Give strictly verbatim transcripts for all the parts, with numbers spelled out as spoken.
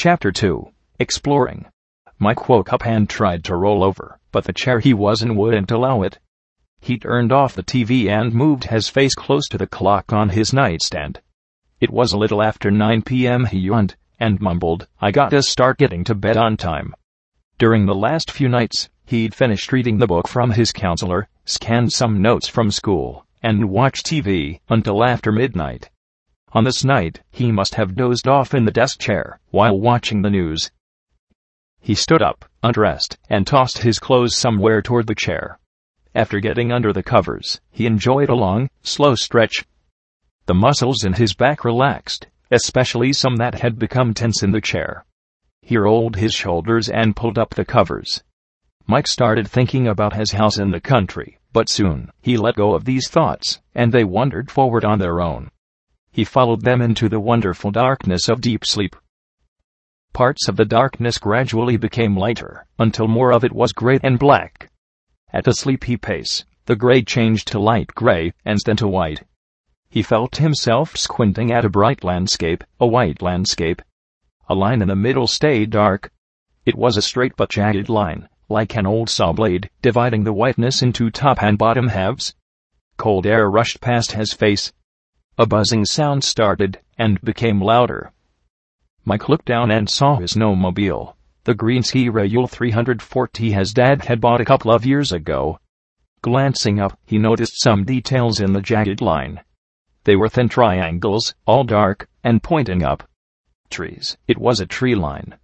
Chapter two. Exploring. Mike woke up and tried to roll over, but the chair he was in wouldn't allow it. He turned off the T V and moved his face close to the clock on his nightstand. It was a little after nine p m He yawned and mumbled, "I gotta start getting to bed on time." During the last few nights, he'd finished reading the book from his counselor, scanned some notes from school, and watched T V until after midnight. On this night, he must have dozed off in the desk chair while watching the news. He stood up, undressed, and tossed his clothes somewhere toward the chair. After getting under the covers, he enjoyed a long, slow stretch. The muscles in his back relaxed, especially some that had become tense in the chair. He rolled his shoulders and pulled up the covers. Mike started thinking about his house in the country, but soon he let go of these thoughts, and they wandered forward on their own. He followed them into the wonderful darkness of deep sleep. Parts of the darkness gradually became lighter, until more of it was gray and black. At a sleepy pace, the gray changed to light gray, and then to white. He felt himself squinting at a bright landscape, a white landscape. A line in the middle stayed dark. It was a straight but jagged line, like an old saw blade, dividing the whiteness into top and bottom halves. Cold air rushed past his face. A buzzing sound started, and became louder. Mike looked down and saw his snowmobile, the green Ski Rail three forty his dad had bought a couple of years ago. Glancing up, he noticed some details in the jagged line. They were thin triangles, all dark, and pointing up. Trees. It was a tree line.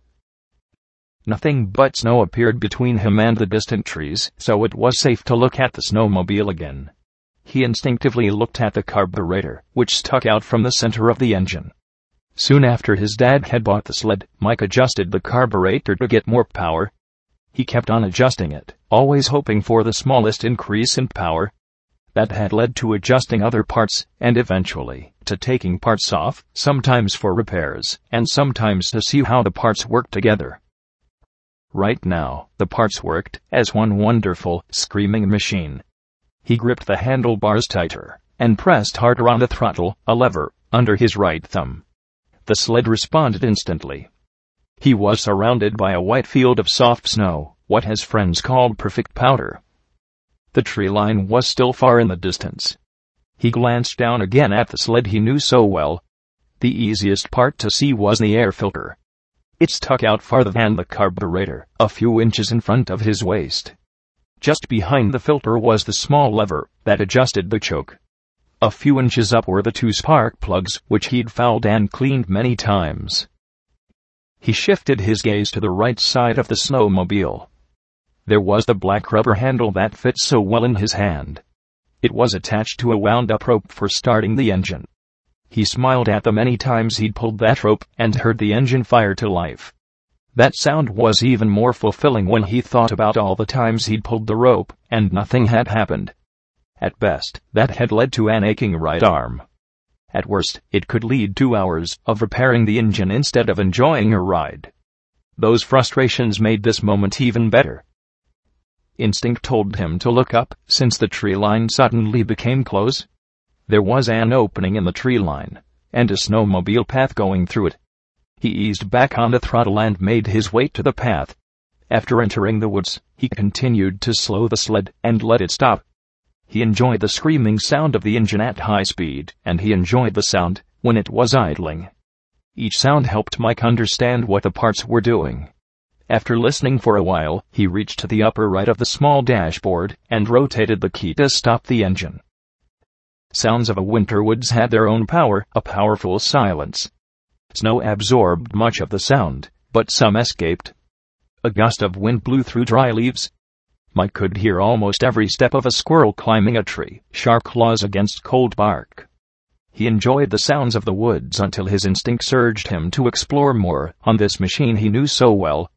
Nothing but snow appeared between him and the distant trees, so it was safe to look at the snowmobile again. He instinctively looked at the carburetor, which stuck out from the center of the engine. Soon after his dad had bought the sled, Mike adjusted the carburetor to get more power. He kept on adjusting it, always hoping for the smallest increase in power. That had led to adjusting other parts, and eventually, to taking parts off, sometimes for repairs, and sometimes to see how the parts worked together. Right now, the parts worked as one wonderful, screaming machine. He gripped the handlebars tighter, and pressed harder on the throttle, a lever, under his right thumb. The sled responded instantly. He was surrounded by a white field of soft snow, what his friends called perfect powder. The tree line was still far in the distance. He glanced down again at the sled he knew so well. The easiest part to see was the air filter. It stuck out farther than the carburetor, a few inches in front of his waist. Just behind the filter was the small lever that adjusted the choke. A few inches up were the two spark plugs, which he'd fouled and cleaned many times. He shifted his gaze to the right side of the snowmobile. There was the black rubber handle that fit so well in his hand. It was attached to a wound-up rope for starting the engine. He smiled at the many times he'd pulled that rope and heard the engine fire to life. That sound was even more fulfilling when he thought about all the times he'd pulled the rope, and nothing had happened. At best, that had led to an aching right arm. At worst, it could lead to hours of repairing the engine instead of enjoying a ride. Those frustrations made this moment even better. Instinct told him to look up, since the tree line suddenly became close. There was an opening in the tree line, and a snowmobile path going through it. He eased back on the throttle and made his way to the path. After entering the woods, he continued to slow the sled and let it stop. He enjoyed the screaming sound of the engine at high speed, and he enjoyed the sound when it was idling. Each sound helped Mike understand what the parts were doing. After listening for a while, he reached to the upper right of the small dashboard and rotated the key to stop the engine. Sounds of a winter woods had their own power, a powerful silence. Snow absorbed much of the sound, but some escaped. A gust of wind blew through dry leaves. Mike could hear almost every step of a squirrel climbing a tree, sharp claws against cold bark. He enjoyed the sounds of the woods until his instincts urged him to explore more on this machine he knew so well.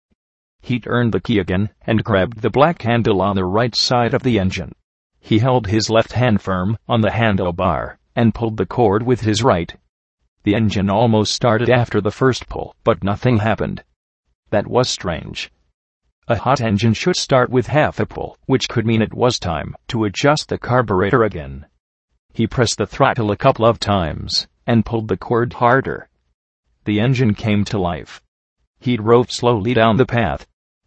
He turned the key again and grabbed the black handle on the right side of the engine. He held his left hand firm on the handlebar and pulled the cord with his right. The engine almost started after the first pull, but nothing happened. That was strange. A hot engine should start with half a pull, which could mean it was time to adjust the carburetor again. He pressed the throttle a couple of times and pulled the cord harder. The engine came to life. He drove slowly down the path.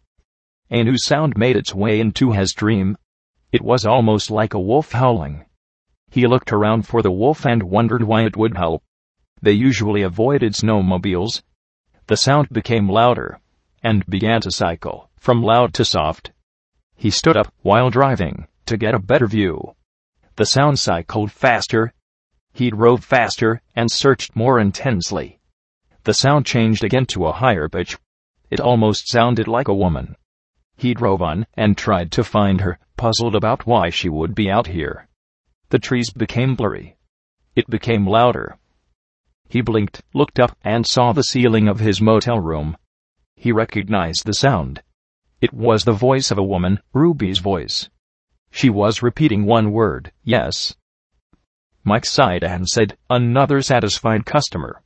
A new sound made its way into his dream. It was almost like a wolf howling. He looked around for the wolf and wondered why it would howl. They usually avoided snowmobiles. The sound became louder and began to cycle from loud to soft. He stood up while driving to get a better view. The sound cycled faster. He drove faster and searched more intensely. The sound changed again to a higher pitch. It almost sounded like a woman. He drove on and tried to find her, puzzled about why she would be out here. The trees became blurry. It became louder. He blinked, looked up, and saw the ceiling of his motel room. He recognized the sound. It was the voice of a woman, Ruby's voice. She was repeating one word, yes. Mike sighed and said, "Another satisfied customer."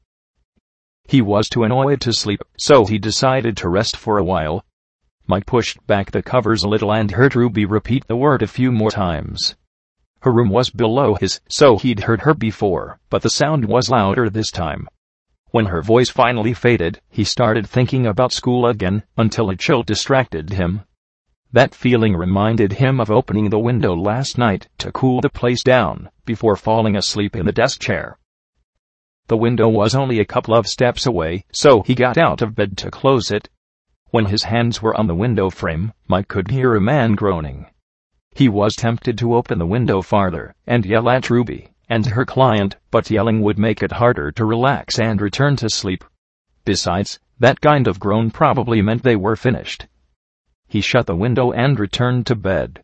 He was too annoyed to sleep, so he decided to rest for a while. Mike pushed back the covers a little and heard Ruby repeat the word a few more times. Her room was below his, so he'd heard her before, but the sound was louder this time. When her voice finally faded, he started thinking about school again, until a chill distracted him. That feeling reminded him of opening the window last night to cool the place down, before falling asleep in the desk chair. The window was only a couple of steps away, so he got out of bed to close it. When his hands were on the window frame, Mike could hear a man groaning. He was tempted to open the window farther and yell at Ruby and her client, but yelling would make it harder to relax and return to sleep. Besides, that kind of groan probably meant they were finished. He shut the window and returned to bed.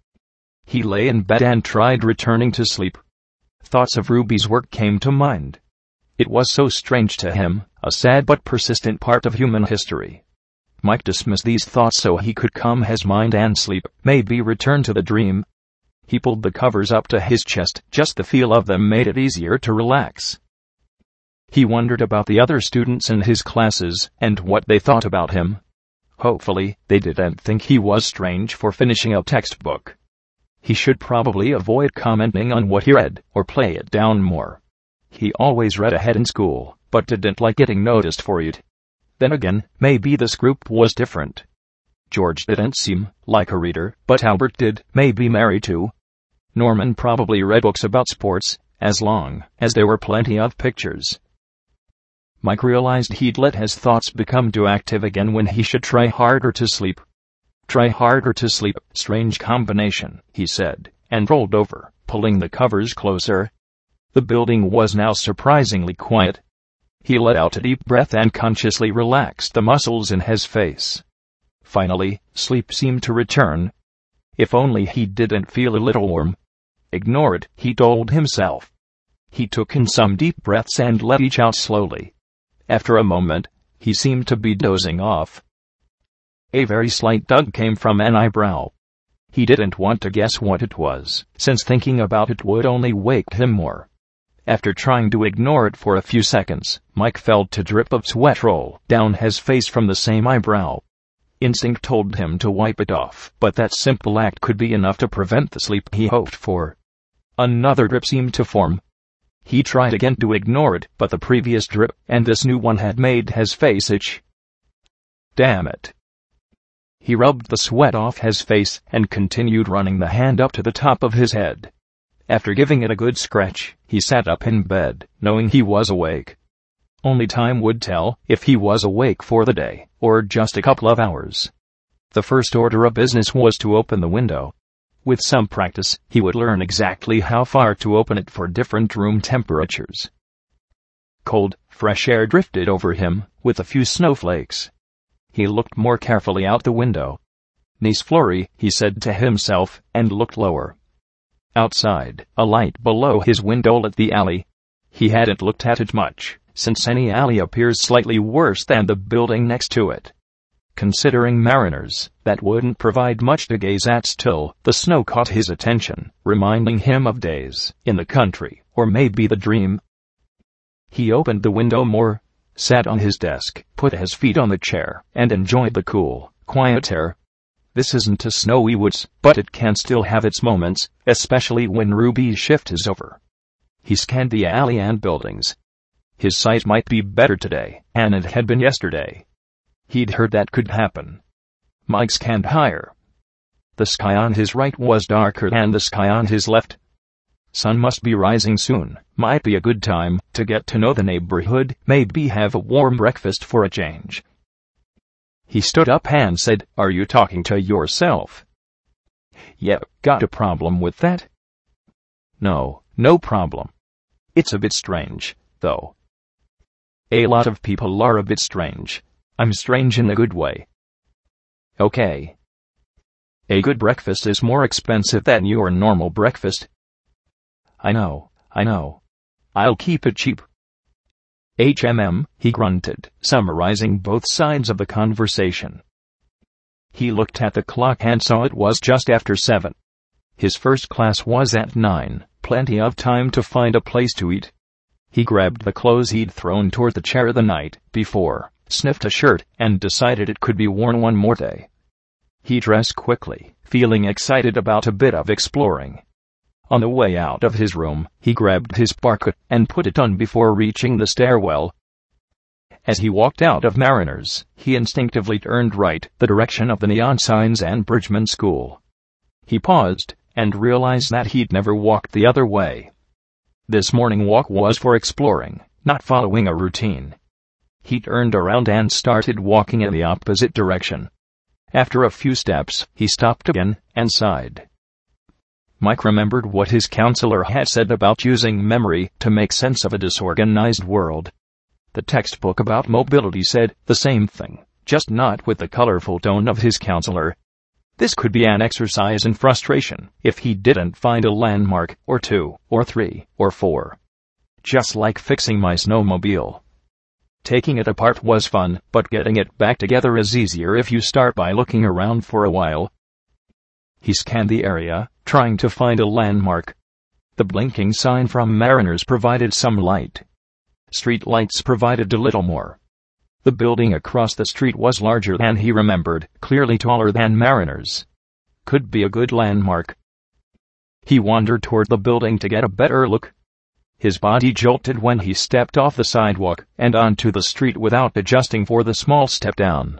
He lay in bed and tried returning to sleep. Thoughts of Ruby's work came to mind. It was so strange to him, a sad but persistent part of human history. Mike dismissed these thoughts so he could calm his mind and sleep, maybe return to the dream. He pulled the covers up to his chest, just the feel of them made it easier to relax. He wondered about the other students in his classes, and what they thought about him. Hopefully, they didn't think he was strange for finishing a textbook. He should probably avoid commenting on what he read, or play it down more. He always read ahead in school, but didn't like getting noticed for it. Then again, maybe this group was different. George didn't seem like a reader, but Albert did, maybe Mary too. Norman probably read books about sports, as long as there were plenty of pictures. Mike realized he'd let his thoughts become too active again when he should try harder to sleep. Try harder to sleep, strange combination, he said, and rolled over, pulling the covers closer. The building was now surprisingly quiet. He let out a deep breath and consciously relaxed the muscles in his face. Finally, sleep seemed to return. If only he didn't feel a little warm. Ignore it, he told himself. He took in some deep breaths and let each out slowly. After a moment, he seemed to be dozing off. A very slight tug came from an eyebrow. He didn't want to guess what it was, since thinking about it would only wake him more. After trying to ignore it for a few seconds, Mike felt a drip of sweat roll down his face from the same eyebrow. Instinct told him to wipe it off, but that simple act could be enough to prevent the sleep he hoped for. Another drip seemed to form. He tried again to ignore it, but the previous drip and this new one had made his face itch. Damn it. He rubbed the sweat off his face and continued running the hand up to the top of his head. After giving it a good scratch, he sat up in bed, knowing he was awake. Only time would tell if he was awake for the day, or just a couple of hours. The first order of business was to open the window. With some practice, he would learn exactly how far to open it for different room temperatures. Cold, fresh air drifted over him, with a few snowflakes. He looked more carefully out the window. Nice flurry, he said to himself, and looked lower. Outside, a light below his window lit the alley. He hadn't looked at it much, since any alley appears slightly worse than the building next to it. Considering mariners, that wouldn't provide much to gaze at. Still, the snow caught his attention, reminding him of days in the country, or maybe the dream. He opened the window more, sat on his desk, put his feet on the chair, and enjoyed the cool, quiet air. This isn't a snowy woods, but it can still have its moments, especially when Ruby's shift is over. He scanned the alley and buildings. His sight might be better today, and it had been yesterday. He'd heard that could happen. Mike scanned higher. The sky on his right was darker than the sky on his left. Sun must be rising soon. Might be a good time to get to know the neighborhood, maybe have a warm breakfast for a change. He stood up and said, "Are you talking to yourself?" "Yeah, got a problem with that?" "No, no problem. It's a bit strange, though. A lot of people are a bit strange. I'm strange in a good way." "Okay. A good breakfast is more expensive than your normal breakfast." "I know, I know. I'll keep it cheap." H M M, he grunted, summarizing both sides of the conversation. He looked at the clock and saw it was just after seven. His first class was at nine, plenty of time to find a place to eat. He grabbed the clothes he'd thrown toward the chair the night before, sniffed a shirt, and decided it could be worn one more day. He dressed quickly, feeling excited about a bit of exploring. On the way out of his room, he grabbed his parka and put it on before reaching the stairwell. As he walked out of Mariners, he instinctively turned right, the direction of the neon signs and Bridgman School. He paused and realized that he'd never walked the other way. This morning walk was for exploring, not following a routine. He turned around and started walking in the opposite direction. After a few steps, he stopped again and sighed. Mike remembered what his counselor had said about using memory to make sense of a disorganized world. The textbook about mobility said the same thing, just not with the colorful tone of his counselor. This could be an exercise in frustration if he didn't find a landmark, or two, or three, or four. Just like fixing my snowmobile. Taking it apart was fun, but getting it back together is easier if you start by looking around for a while. He scanned the area, trying to find a landmark. The blinking sign from Mariners provided some light. Street lights provided a little more. The building across the street was larger than he remembered, clearly taller than Mariners. Could be a good landmark. He wandered toward the building to get a better look. His body jolted when he stepped off the sidewalk and onto the street without adjusting for the small step down.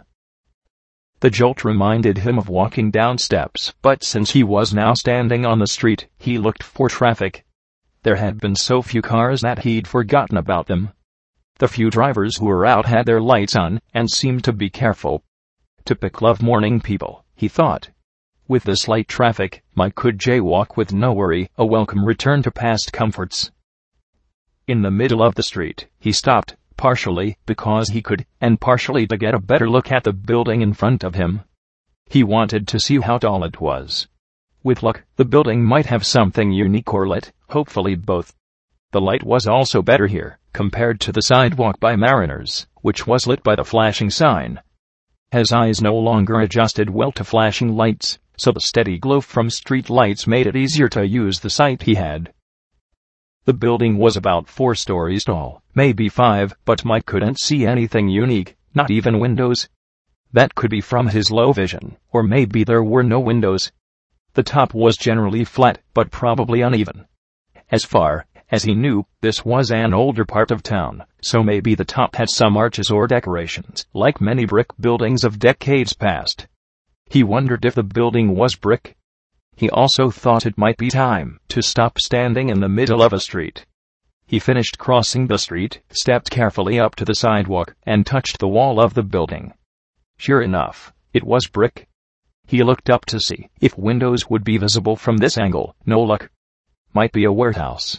The jolt reminded him of walking down steps, but since he was now standing on the street, he looked for traffic. There had been so few cars that he'd forgotten about them. The few drivers who were out had their lights on and seemed to be careful. Typical of morning people, he thought. With this light traffic, Mike could jaywalk with no worry, a welcome return to past comforts. In the middle of the street, he stopped, partially because he could, and partially to get a better look at the building in front of him. He wanted to see how tall it was. With luck, the building might have something unique or lit, hopefully both. The light was also better here, compared to the sidewalk by Mariners, which was lit by the flashing sign. His eyes no longer adjusted well to flashing lights, so the steady glow from street lights made it easier to use the sight he had. The building was about four stories tall, maybe five, but Mike couldn't see anything unique, not even windows. That could be from his low vision, or maybe there were no windows. The top was generally flat, but probably uneven. As far as he knew, this was an older part of town, so maybe the top had some arches or decorations, like many brick buildings of decades past. He wondered if the building was brick. He also thought it might be time to stop standing in the middle of a street. He finished crossing the street, stepped carefully up to the sidewalk, and touched the wall of the building. Sure enough, it was brick. He looked up to see if windows would be visible from this angle. No luck. Might be a warehouse.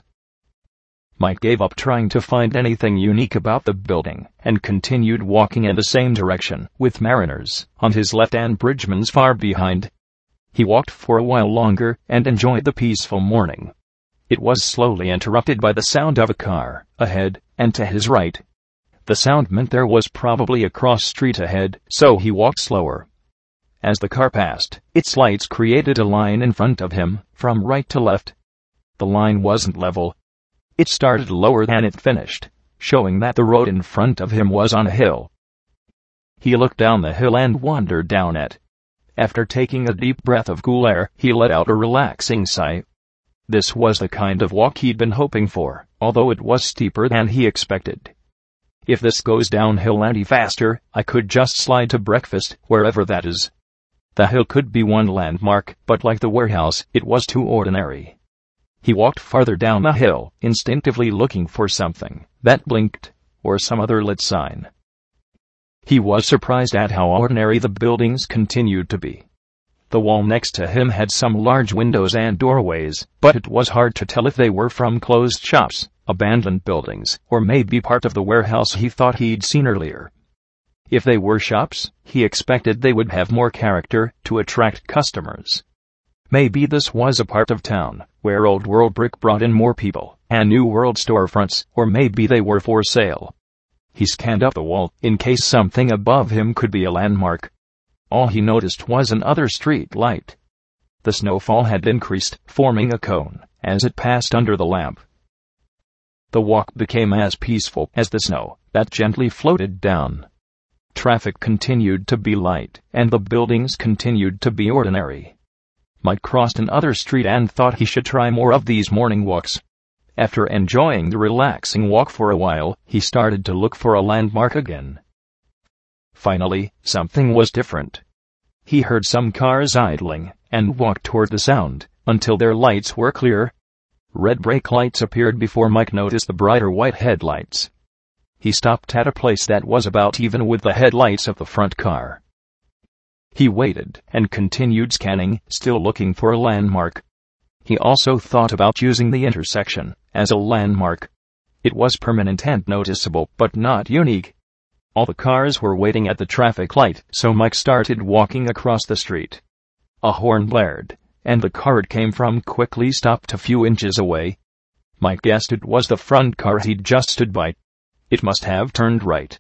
Mike gave up trying to find anything unique about the building, and continued walking in the same direction, with Mariners on his left and Bridgman's far behind. He walked for a while longer and enjoyed the peaceful morning. It was slowly interrupted by the sound of a car, ahead, and to his right. The sound meant there was probably a cross street ahead, so he walked slower. As the car passed, its lights created a line in front of him, from right to left. The line wasn't level. It started lower than it finished, showing that the road in front of him was on a hill. He looked down the hill and wandered down it. After taking a deep breath of cool air, he let out a relaxing sigh. This was the kind of walk he'd been hoping for, although it was steeper than he expected. If this goes downhill any faster, I could just slide to breakfast, wherever that is. The hill could be one landmark, but like the warehouse, it was too ordinary. He walked farther down the hill, instinctively looking for something that blinked, or some other lit sign. He was surprised at how ordinary the buildings continued to be. The wall next to him had some large windows and doorways, but it was hard to tell if they were from closed shops, abandoned buildings, or maybe part of the warehouse he thought he'd seen earlier. If they were shops, he expected they would have more character to attract customers. Maybe this was a part of town where Old World brick brought in more people and New World storefronts, or maybe they were for sale. He scanned up the wall in case something above him could be a landmark. All he noticed was another street light. The snowfall had increased, forming a cone as it passed under the lamp. The walk became as peaceful as the snow that gently floated down. Traffic continued to be light, and the buildings continued to be ordinary. Mike crossed another street and thought he should try more of these morning walks. After enjoying the relaxing walk for a while, he started to look for a landmark again. Finally, something was different. He heard some cars idling, and walked toward the sound, until their lights were clear. Red brake lights appeared before Mike noticed the brighter white headlights. He stopped at a place that was about even with the headlights of the front car. He waited and continued scanning, still looking for a landmark. He also thought about using the intersection as a landmark. It was permanent and noticeable, but not unique. All the cars were waiting at the traffic light, so Mike started walking across the street. A horn blared, and the car it came from quickly stopped a few inches away. Mike guessed it was the front car he'd just stood by. It must have turned right.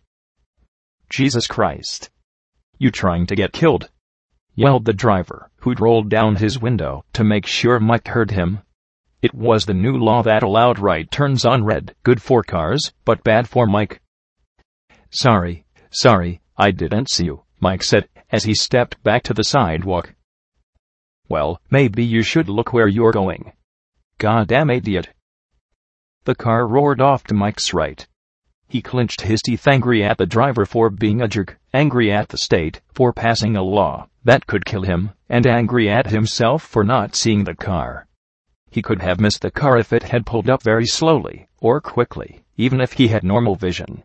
"Jesus Christ! You trying to get killed?" yelled the driver, who'd rolled down his window to make sure Mike heard him. It was the new law that allowed right turns on red, good for cars, but bad for Mike. Sorry, sorry, I didn't see you, Mike said, as he stepped back to the sidewalk. "Well, maybe you should look where you're going. Goddamn idiot." The car roared off to Mike's right. He clenched his teeth, angry at the driver for being a jerk, angry at the state for passing a law that could kill him, and angry at himself for not seeing the car. He could have missed the car if it had pulled up very slowly, or quickly, even if he had normal vision.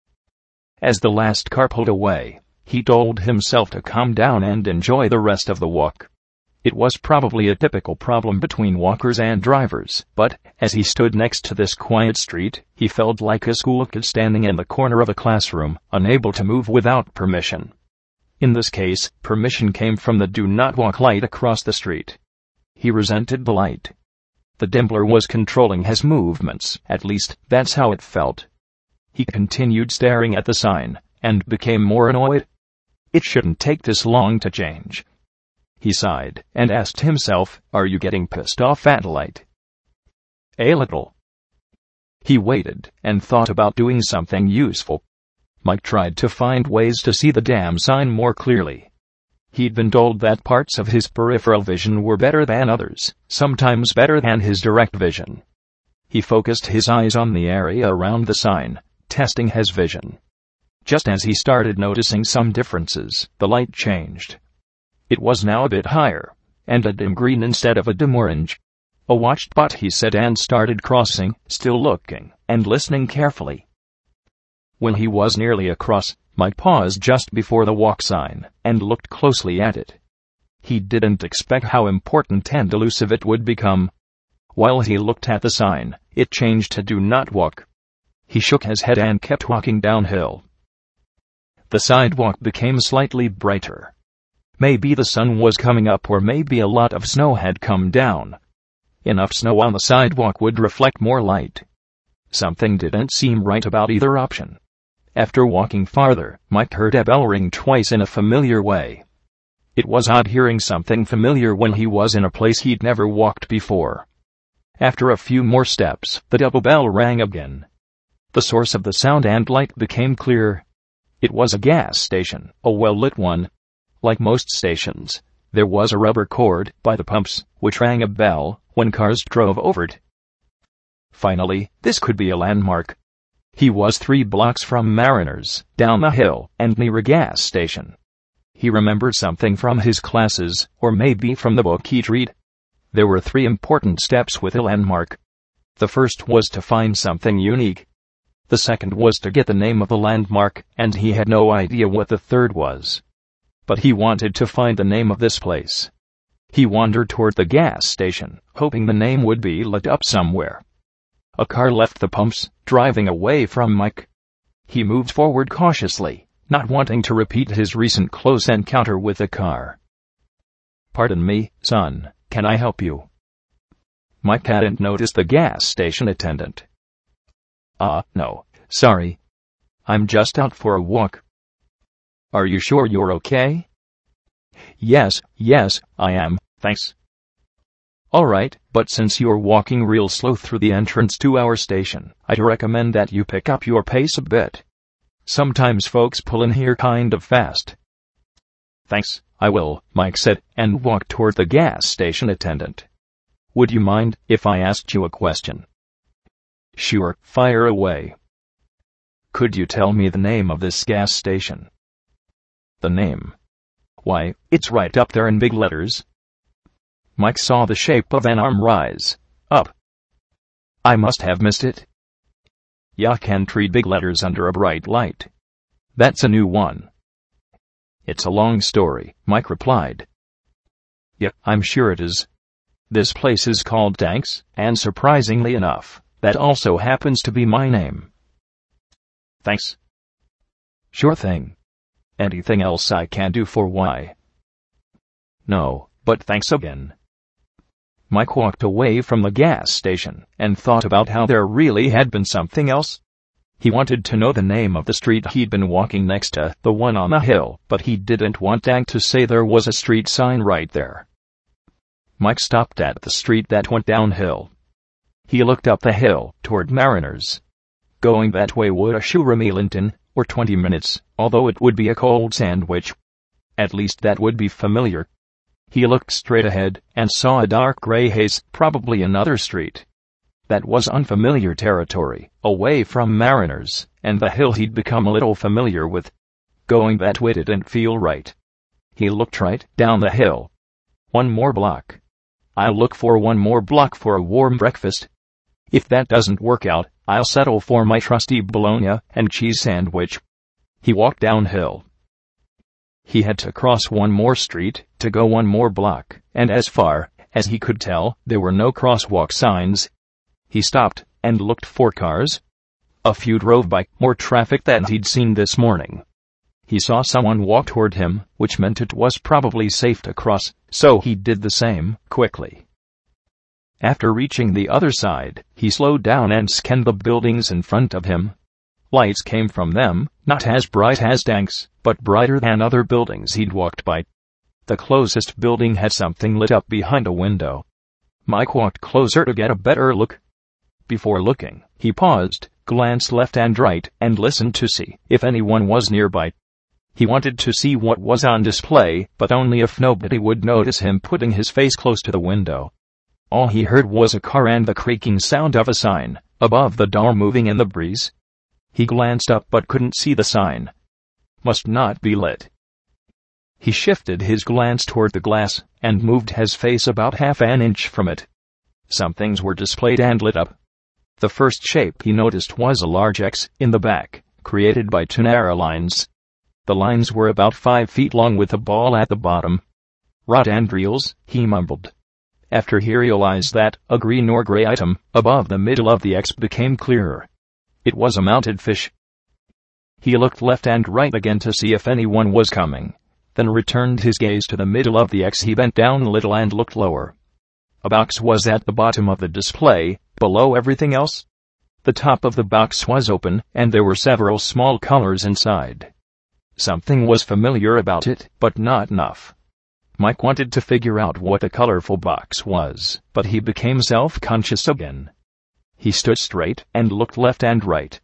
As the last car pulled away, he told himself to calm down and enjoy the rest of the walk. It was probably a typical problem between walkers and drivers, but, as he stood next to this quiet street, he felt like a school kid standing in the corner of a classroom, unable to move without permission. In this case, permission came from the do not walk light across the street. He resented the light. The dimmler was controlling his movements, at least, that's how it felt. He continued staring at the sign, and became more annoyed. It shouldn't take this long to change. He sighed, and asked himself, are you getting pissed off at light? A little. He waited, and thought about doing something useful. Mike tried to find ways to see the damn sign more clearly. He'd been told that parts of his peripheral vision were better than others, sometimes better than his direct vision. He focused his eyes on the area around the sign, testing his vision. Just as he started noticing some differences, the light changed. It was now a bit higher, and a dim green instead of a dim orange. A watch spot, he said, and started crossing, still looking and listening carefully. When he was nearly across, Mike paused just before the walk sign and looked closely at it. He didn't expect how important and elusive it would become. While he looked at the sign, it changed to do not walk. He shook his head and kept walking downhill. The sidewalk became slightly brighter. Maybe the sun was coming up, or maybe a lot of snow had come down. Enough snow on the sidewalk would reflect more light. Something didn't seem right about either option. After walking farther, Mike heard a bell ring twice in a familiar way. It was odd hearing something familiar when he was in a place he'd never walked before. After a few more steps, the double bell rang again. The source of the sound and light became clear. It was a gas station, a well-lit one. Like most stations, there was a rubber cord by the pumps, which rang a bell when cars drove over it. Finally, this could be a landmark. He was three blocks from Mariners, down the hill, and near a gas station. He remembered something from his classes, or maybe from the book he'd read. There were three important steps with a landmark. The first was to find something unique. The second was to get the name of the landmark, and he had no idea what the third was. But he wanted to find the name of this place. He wandered toward the gas station, hoping the name would be lit up somewhere. A car left the pumps, driving away from Mike. He moved forward cautiously, not wanting to repeat his recent close encounter with the car. "Pardon me, son, can I help you?" Mike hadn't noticed the gas station attendant. "Ah, uh, no, sorry. I'm just out for a walk." "Are you sure you're okay?" Yes, yes, I am, thanks." "All right, but since you're walking real slow through the entrance to our station, I'd recommend that you pick up your pace a bit. Sometimes folks pull in here kind of fast." "Thanks, I will," Mike said, and walked toward the gas station attendant. "Would you mind if I asked you a question?" "Sure, fire away." "Could you tell me the name of this gas station?" "The name? Why, it's right up there in big letters." Mike saw the shape of an arm rise up. "I must have missed it." "Ya can't read big letters under a bright light. That's a new one." "It's a long story," Mike replied. "Yeah, I'm sure it is. This place is called Danks, and surprisingly enough, that also happens to be my name." "Thanks." "Sure thing. Anything else I can do for why?" "No, but thanks again." Mike walked away from the gas station and thought about how there really had been something else. He wanted to know the name of the street he'd been walking next to, the one on the hill, but he didn't want Dank to say there was a street sign right there. Mike stopped at the street that went downhill. He looked up the hill, toward Mariners. Going that way would assure me Linton, or twenty minutes, although it would be a cold sandwich. At least that would be familiar. He looked straight ahead, and saw a dark gray haze, probably another street. That was unfamiliar territory, away from Mariners, and the hill he'd become a little familiar with. Going that way didn't feel right. He looked right down the hill. One more block. I'll look for one more block for a warm breakfast. If that doesn't work out, I'll settle for my trusty bologna and cheese sandwich. He walked downhill. He had to cross one more street, to go one more block, and as far as he could tell, there were no crosswalk signs. He stopped and looked for cars. A few drove by, more traffic than he'd seen this morning. He saw someone walk toward him, which meant it was probably safe to cross, so he did the same, quickly. After reaching the other side, he slowed down and scanned the buildings in front of him. Lights came from them, not as bright as Dank's, but brighter than other buildings he'd walked by. The closest building had something lit up behind a window. Mike walked closer to get a better look. Before looking, he paused, glanced left and right, and listened to see if anyone was nearby. He wanted to see what was on display, but only if nobody would notice him putting his face close to the window. All he heard was a car and the creaking sound of a sign, above the door moving in the breeze. He glanced up but couldn't see the sign. Must not be lit. He shifted his glance toward the glass, and moved his face about half an inch from it. Some things were displayed and lit up. The first shape he noticed was a large X in the back, created by two narrow lines. The lines were about five feet long with a ball at the bottom. "Rod and reels," he mumbled. After he realized that, a green or gray item, above the middle of the X became clearer. It was a mounted fish. He looked left and right again to see if anyone was coming, then returned his gaze to the middle of the X. He bent down a little and looked lower. A box was at the bottom of the display, below everything else. The top of the box was open, and there were several small colors inside. Something was familiar about it, but not enough. Mike wanted to figure out what the colorful box was, but he became self-conscious again. He stood straight and looked left and right.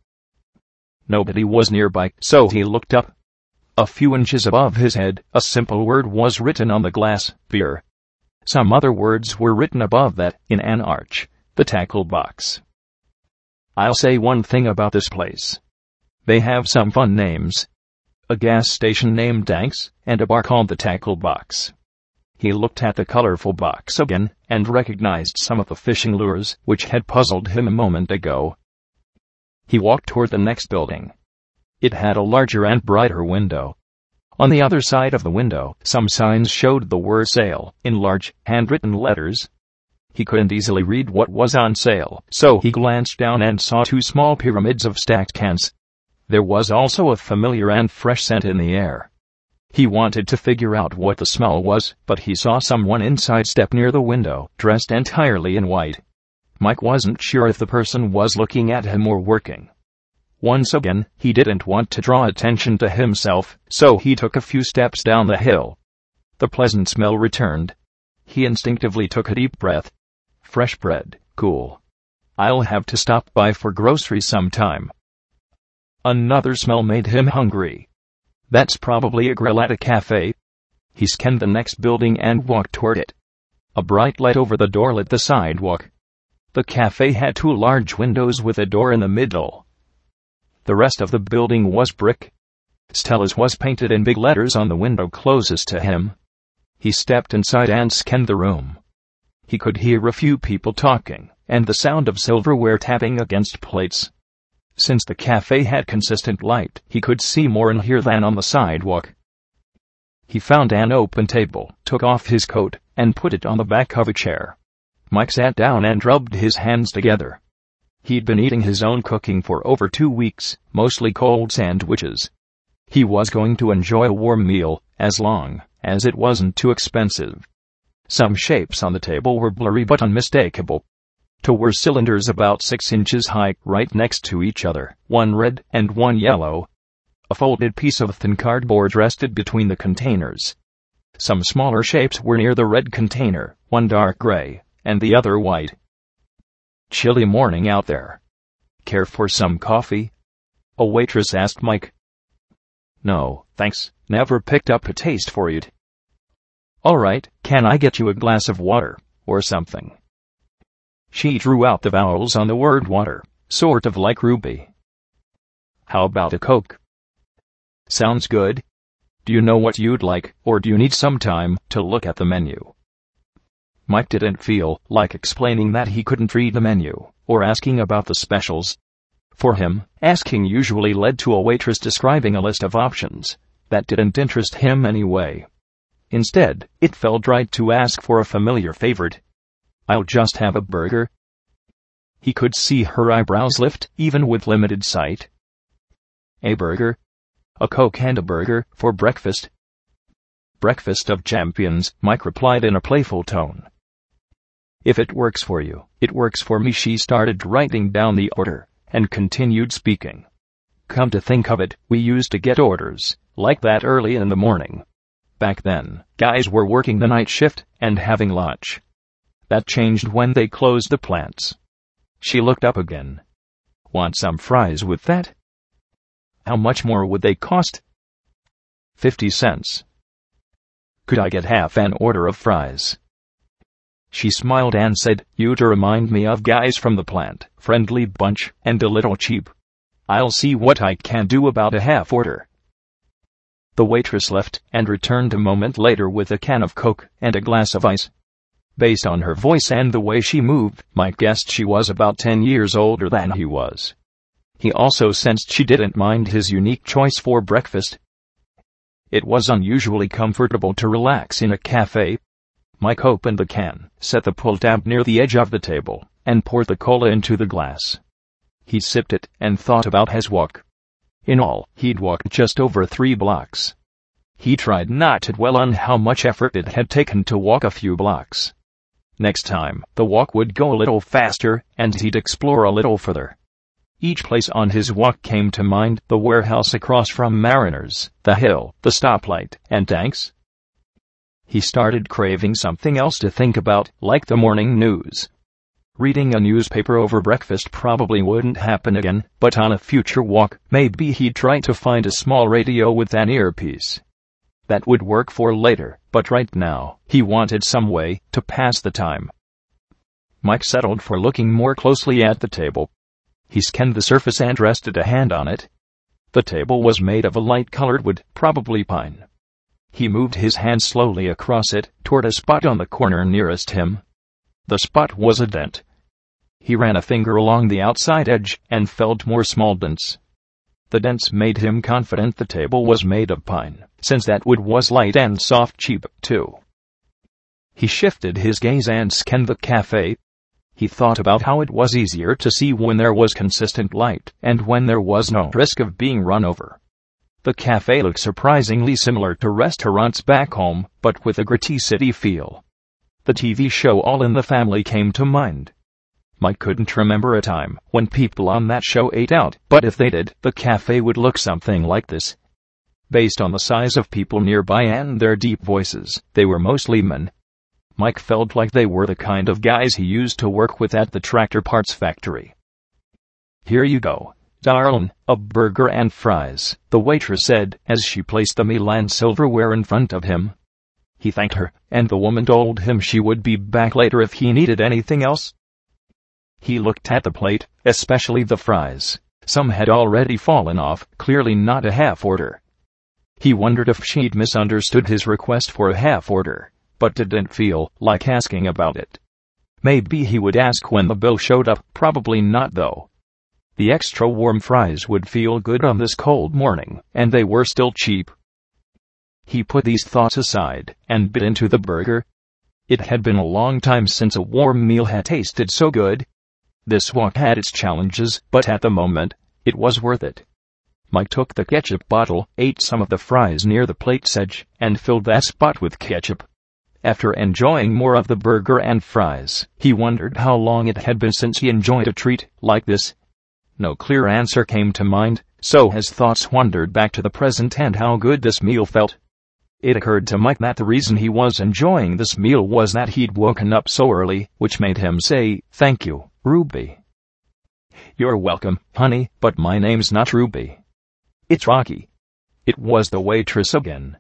Nobody was nearby, so he looked up. A few inches above his head, a simple word was written on the glass, beer. Some other words were written above that, in an arch, the tackle box. I'll say one thing about this place. They have some fun names. A gas station named Tanks, and a bar called the Tackle Box. He looked at the colorful box again, and recognized some of the fishing lures which had puzzled him a moment ago. He walked toward the next building. It had a larger and brighter window. On the other side of the window, some signs showed the word sale, in large, handwritten letters. He couldn't easily read what was on sale, so he glanced down and saw two small pyramids of stacked cans. There was also a familiar and fresh scent in the air. He wanted to figure out what the smell was, but he saw someone inside step near the window, dressed entirely in white. Mike wasn't sure if the person was looking at him or working. Once again, he didn't want to draw attention to himself, so he took a few steps down the hill. The pleasant smell returned. He instinctively took a deep breath. Fresh bread, cool. I'll have to stop by for groceries sometime. Another smell made him hungry. That's probably a grill at a cafe. He scanned the next building and walked toward it. A bright light over the door lit the sidewalk. The cafe had two large windows with a door in the middle. The rest of the building was brick. Stella's was painted in big letters on the window closest to him. He stepped inside and scanned the room. He could hear a few people talking, and the sound of silverware tapping against plates. Since the cafe had consistent light, he could see more in here than on the sidewalk. He found an open table, took off his coat, and put it on the back of a chair. Mike sat down and rubbed his hands together. He'd been eating his own cooking for over two weeks, mostly cold sandwiches. He was going to enjoy a warm meal, as long as it wasn't too expensive. Some shapes on the table were blurry but unmistakable. Two were cylinders about six inches high, right next to each other, one red and one yellow. A folded piece of thin cardboard rested between the containers. Some smaller shapes were near the red container, one dark gray, and the other white. Chilly morning out there. Care for some coffee? A waitress asked Mike. No, thanks, never picked up a taste for it. All right, can I get you a glass of water, or something? She drew out the vowels on the word water, sort of like Ruby. How about a Coke? Sounds good. Do you know what you'd like, or do you need some time to look at the menu? Mike didn't feel like explaining that he couldn't read the menu, or asking about the specials. For him, asking usually led to a waitress describing a list of options that didn't interest him anyway. Instead, it felt right to ask for a familiar favorite. I'll just have a burger. He could see her eyebrows lift, even with limited sight. A burger? A Coke and a burger, for breakfast? Breakfast of champions, Mike replied in a playful tone. If it works for you, it works for me. She started writing down the order, and continued speaking. Come to think of it, we used to get orders like that early in the morning. Back then, guys were working the night shift and having lunch. That changed when they closed the plants. She looked up again. Want some fries with that? How much more would they cost? Fifty cents. Could I get half an order of fries? She smiled and said, You do remind me of guys from the plant, friendly bunch, and a little cheap. I'll see what I can do about a half order. The waitress left, and returned a moment later with a can of Coke and a glass of ice. Based on her voice and the way she moved, Mike guessed she was about ten years older than he was. He also sensed she didn't mind his unique choice for breakfast. It was unusually comfortable to relax in a cafe. Mike opened the can, set the pull tab near the edge of the table, and poured the cola into the glass. He sipped it and thought about his walk. In all, he'd walked just over three blocks. He tried not to dwell on how much effort it had taken to walk a few blocks. Next time, the walk would go a little faster, and he'd explore a little further. Each place on his walk came to mind: the warehouse across from Mariners, the hill, the stoplight, and Tanks. He started craving something else to think about, like the morning news. Reading a newspaper over breakfast probably wouldn't happen again, but on a future walk, maybe he'd try to find a small radio with an earpiece. That would work for later, but right now, he wanted some way to pass the time. Mike settled for looking more closely at the table. He scanned the surface and rested a hand on it. The table was made of a light-colored wood, probably pine. He moved his hand slowly across it, toward a spot on the corner nearest him. The spot was a dent. He ran a finger along the outside edge, and felt more small dents. The dents made him confident the table was made of pine, since that wood was light and soft, cheap, too. He shifted his gaze and scanned the cafe. He thought about how it was easier to see when there was consistent light, and when there was no risk of being run over. The cafe looked surprisingly similar to restaurants back home, but with a gritty city feel. The T V show All in the Family came to mind. Mike couldn't remember a time when people on that show ate out, but if they did, the cafe would look something like this. Based on the size of people nearby and their deep voices, they were mostly men. Mike felt like they were the kind of guys he used to work with at the tractor parts factory. "Here you go, darlin', a burger and fries," the waitress said as she placed the meal and silverware in front of him. He thanked her, and the woman told him she would be back later if he needed anything else. He looked at the plate, especially the fries. Some had already fallen off, clearly not a half order. He wondered if she'd misunderstood his request for a half order, but didn't feel like asking about it. Maybe he would ask when the bill showed up, probably not though. The extra warm fries would feel good on this cold morning, and they were still cheap. He put these thoughts aside, and bit into the burger. It had been a long time since a warm meal had tasted so good. This walk had its challenges, but at the moment, it was worth it. Mike took the ketchup bottle, ate some of the fries near the plate's edge, and filled that spot with ketchup. After enjoying more of the burger and fries, he wondered how long it had been since he enjoyed a treat like this. No clear answer came to mind, so his thoughts wandered back to the present and how good this meal felt. It occurred to Mike that the reason he was enjoying this meal was that he'd woken up so early, which made him say, "Thank you, Ruby." "You're welcome, honey, but my name's not Ruby. It's Rocky." It was the waitress again.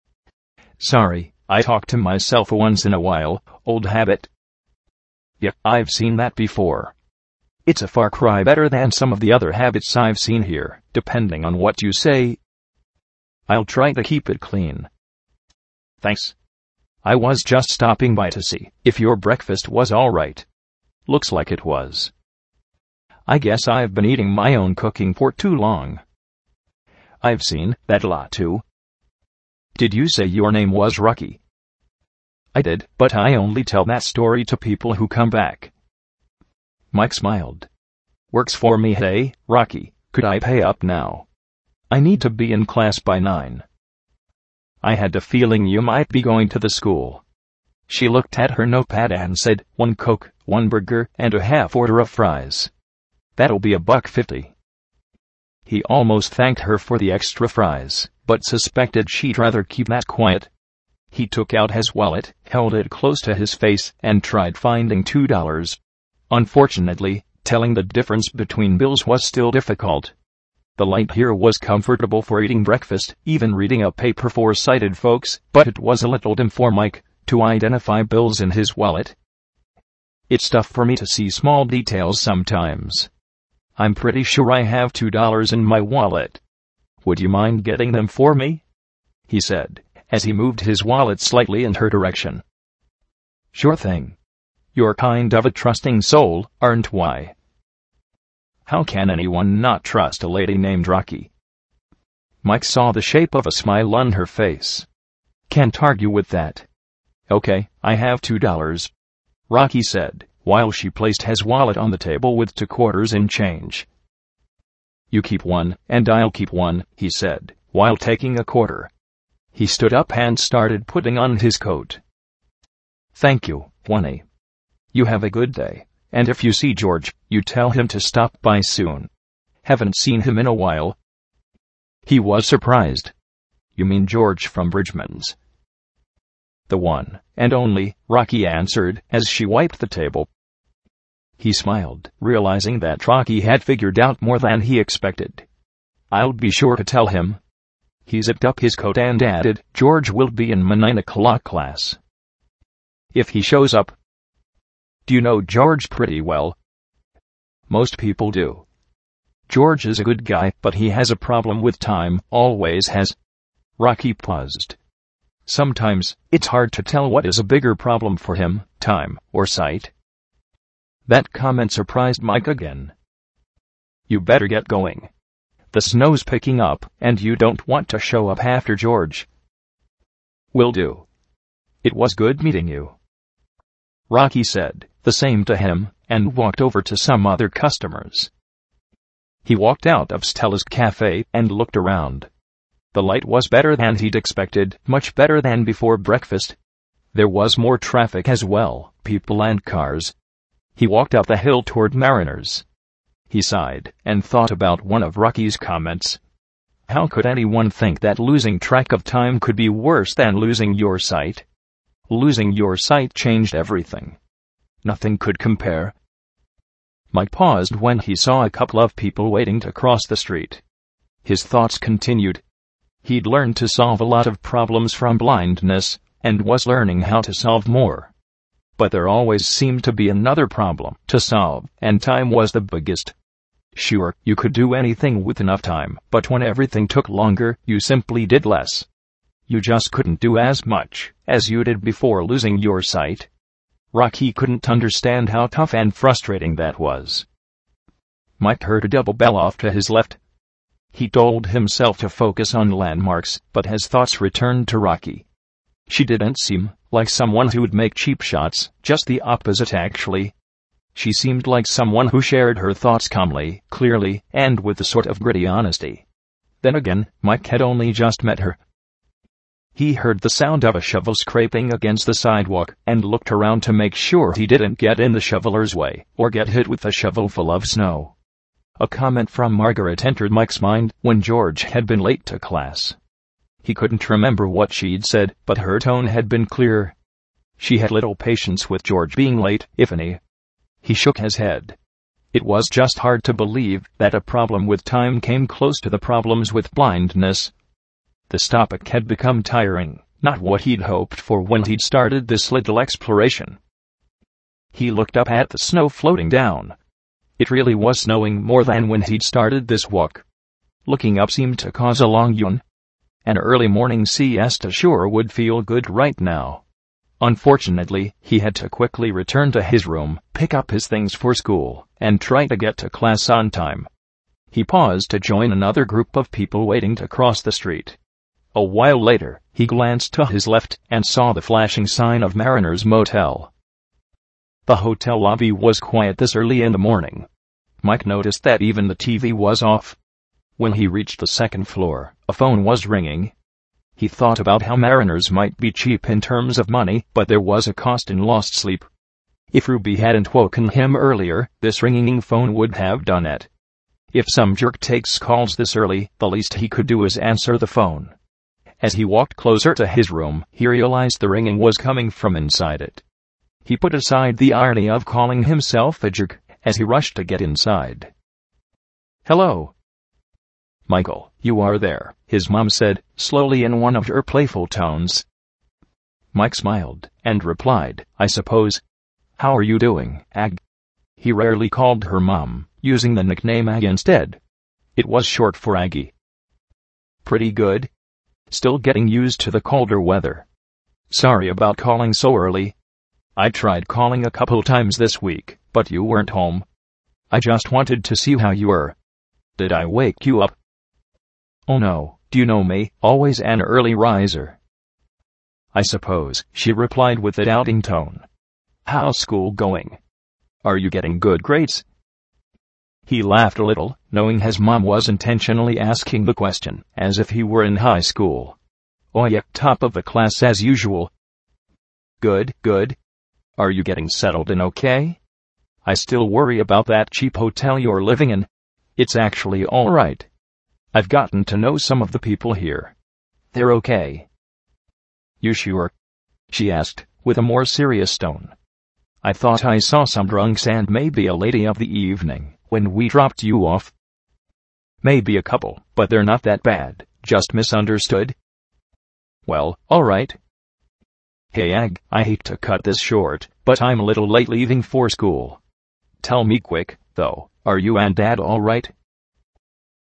"Sorry, I talk to myself once in a while, old habit." "Yeah, I've seen that before. It's a far cry better than some of the other habits I've seen here, depending on what you say." "I'll try to keep it clean." "Thanks. I was just stopping by to see if your breakfast was all right." "Looks like it was. I guess I've been eating my own cooking for too long." "I've seen that a lot too." "Did you say your name was Rocky?" "I did, but I only tell that story to people who come back." Mike smiled. "Works for me. Hey, Rocky, could I pay up now? I need to be in class by nine." "I had a feeling you might be going to the school." She looked at her notepad and said, "One Coke, one burger, and a half order of fries. That'll be a buck fifty." He almost thanked her for the extra fries, but suspected she'd rather keep that quiet. He took out his wallet, held it close to his face, and tried finding two dollars. Unfortunately, telling the difference between bills was still difficult. The light here was comfortable for eating breakfast, even reading a paper for sighted folks, but it was a little dim for Mike to identify bills in his wallet. "It's tough for me to see small details sometimes. I'm pretty sure I have two dollars in my wallet. Would you mind getting them for me?" he said, as he moved his wallet slightly in her direction. "Sure thing. You're kind of a trusting soul, aren't you?" How can anyone not trust a lady named Rocky? Mike saw the shape of a smile on her face. "Can't argue with that." "Okay, I have two dollars," Rocky said, while she placed his wallet on the table with two quarters in change. "You keep one, and I'll keep one," he said, while taking a quarter. He stood up and started putting on his coat. "Thank you, Wani. You have a good day, and if you see George, you tell him to stop by soon. Haven't seen him in a while." He was surprised. "You mean George from Bridgman's?" "The one and only," Rocky answered as she wiped the table. He smiled, realizing that Rocky had figured out more than he expected. "I'll be sure to tell him." He zipped up his coat and added, "George will be in my nine o'clock class. If he shows up." "Do you know George pretty well?" "Most people do. George is a good guy, but he has a problem with time, always has. Rocky paused. Sometimes, it's hard to tell what is a bigger problem for him, time or sight. That comment surprised Mike again. You better get going. The snow's picking up, and you don't want to show up after George. Will do. It was good meeting you. Rocky said the same to him, and walked over to some other customers. He walked out of Stella's cafe and looked around. The light was better than he'd expected, much better than before breakfast. There was more traffic as well, people and cars. He walked up the hill toward Mariners. He sighed and thought about one of Rocky's comments. How could anyone think that losing track of time could be worse than losing your sight? Losing your sight changed everything. Nothing could compare. Mike paused when he saw a couple of people waiting to cross the street. His thoughts continued. He'd learned to solve a lot of problems from blindness, and was learning how to solve more. But there always seemed to be another problem to solve, and time was the biggest. Sure, you could do anything with enough time, but when everything took longer, you simply did less. You just couldn't do as much as you did before losing your sight. Rocky couldn't understand how tough and frustrating that was. Mike heard a double bell off to his left. He told himself to focus on landmarks, but his thoughts returned to Rocky. She didn't seem like someone who would make cheap shots, just the opposite actually. She seemed like someone who shared her thoughts calmly, clearly, and with a sort of gritty honesty. Then again, Mike had only just met her. He heard the sound of a shovel scraping against the sidewalk, and looked around to make sure he didn't get in the shoveler's way, or get hit with a shovel full of snow. A comment from Margaret entered Mike's mind when George had been late to class. He couldn't remember what she'd said, but her tone had been clear. She had little patience with George being late, if any. He shook his head. It was just hard to believe that a problem with time came close to the problems with blindness. This topic had become tiring, not what he'd hoped for when he'd started this little exploration. He looked up at the snow floating down. It really was snowing more than when he'd started this walk. Looking up seemed to cause a long yawn. An early morning siesta sure would feel good right now. Unfortunately, he had to quickly return to his room, pick up his things for school, and try to get to class on time. He paused to join another group of people waiting to cross the street. A while later, he glanced to his left and saw the flashing sign of Mariners Motel. The hotel lobby was quiet this early in the morning. Mike noticed that even the T V was off. When he reached the second floor, a phone was ringing. He thought about how Mariners might be cheap in terms of money, but there was a cost in lost sleep. If Ruby hadn't woken him earlier, this ringing phone would have done it. If some jerk takes calls this early, the least he could do is answer the phone. As he walked closer to his room, he realized the ringing was coming from inside it. He put aside the irony of calling himself a jerk as he rushed to get inside. "Hello. Michael, you are there," his mom said, slowly in one of her playful tones. Mike smiled and replied, "I suppose. How are you doing, Ag?" He rarely called her mom, using the nickname Ag instead. It was short for Aggie. "Pretty good. Still getting used to the colder weather. Sorry about calling so early. I tried calling a couple times this week, but you weren't home. I just wanted to see how you were. Did I wake you up?" "Oh no, do you know me, always an early riser." "I suppose," she replied with a doubting tone. "How's school going? Are you getting good grades?" He laughed a little, knowing his mom was intentionally asking the question, as if he were in high school. "Oh yeah, top of the class as usual." "Good, good. Are you getting settled in okay? I still worry about that cheap hotel you're living in. It's actually all right. I've gotten to know some of the people here. They're okay." "You sure?" she asked, with a more serious tone. "I thought I saw some drunks and maybe a lady of the evening when we dropped you off." "Maybe a couple, but they're not that bad, just misunderstood." "Well, all right." "Hey Ag, I hate to cut this short, but I'm a little late leaving for school. Tell me quick, though, are you and Dad all right?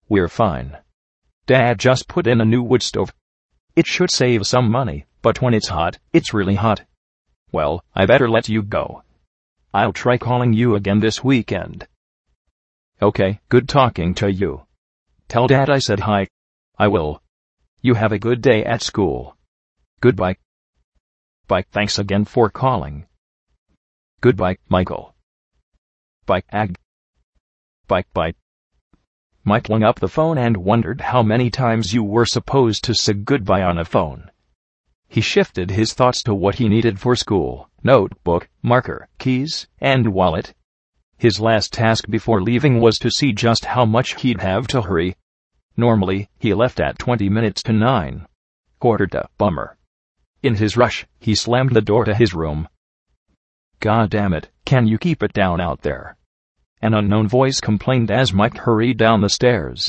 We're fine. Dad just put in a new wood stove. It should save some money, but when it's hot, it's really hot. Well, I better let you go. I'll try calling you again this weekend. Okay, good talking to you. Tell Dad I said hi. I will. You have a good day at school. Goodbye. Bye. Thanks again for calling. Goodbye, Michael. Bye, Ag. Bye, bye. Mike hung up the phone and wondered how many times you were supposed to say goodbye on a phone. He shifted his thoughts to what he needed for school: notebook, marker, keys, and wallet. His last task before leaving was to see just how much he'd have to hurry. Normally, he left at twenty minutes to nine. Quarter to, bummer. In his rush, he slammed the door to his room. God damn it, can you keep it down out there? An unknown voice complained as Mike hurried down the stairs.